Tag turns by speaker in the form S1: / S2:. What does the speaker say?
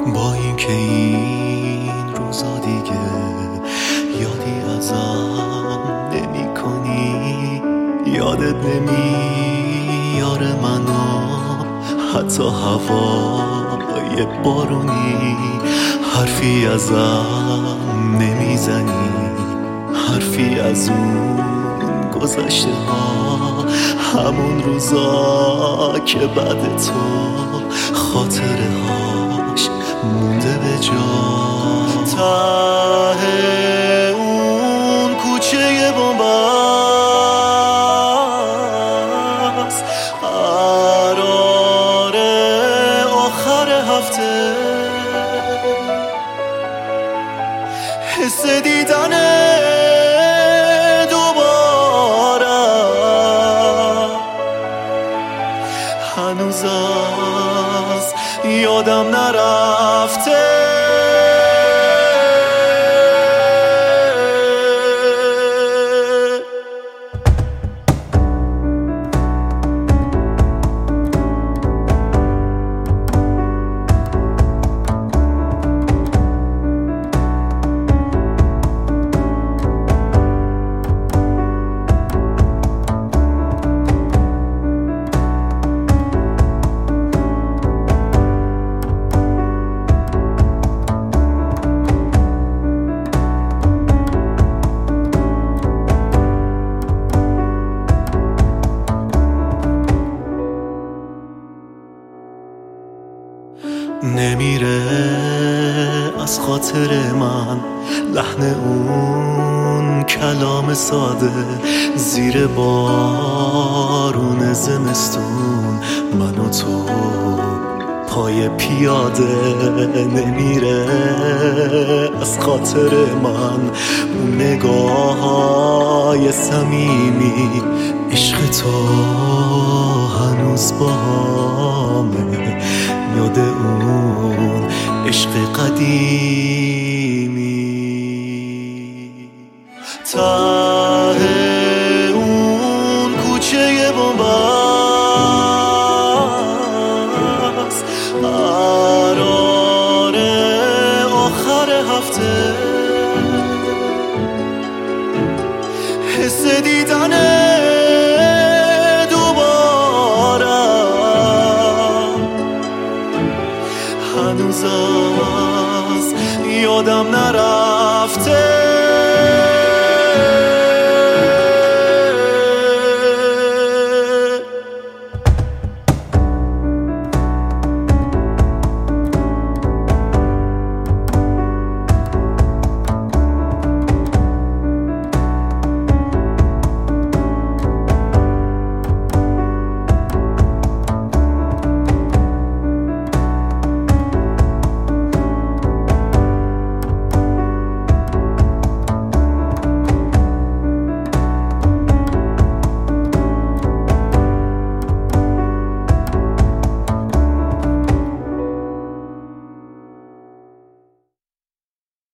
S1: با اینکه این روزا دیگه یادی ازم نمی کنی، یادت نمیاره منو، حتی هوای بارونی، حرفی ازم نمیزنی، حرفی از اون گذشته ها، همون روزا که بعد تو خاطره هاش مونده به جا. ته اون کوچه بنبست، قراره آخر هفته حس دیدن دوباره هنوز از یادم نرفته. نمیره از خاطر من لحن اون کلام ساده، زیر بارون زمستون من و تو پای پیاده. نمیره از خاطر من اون نگاه‌های صمیمی، عشق تو هنوز باهامه، یاد اون عشق قدیمی. ته اون کوچه بنبست، قراره آخر هفته حس دیدن دوباره هنوز از یادم نرفته.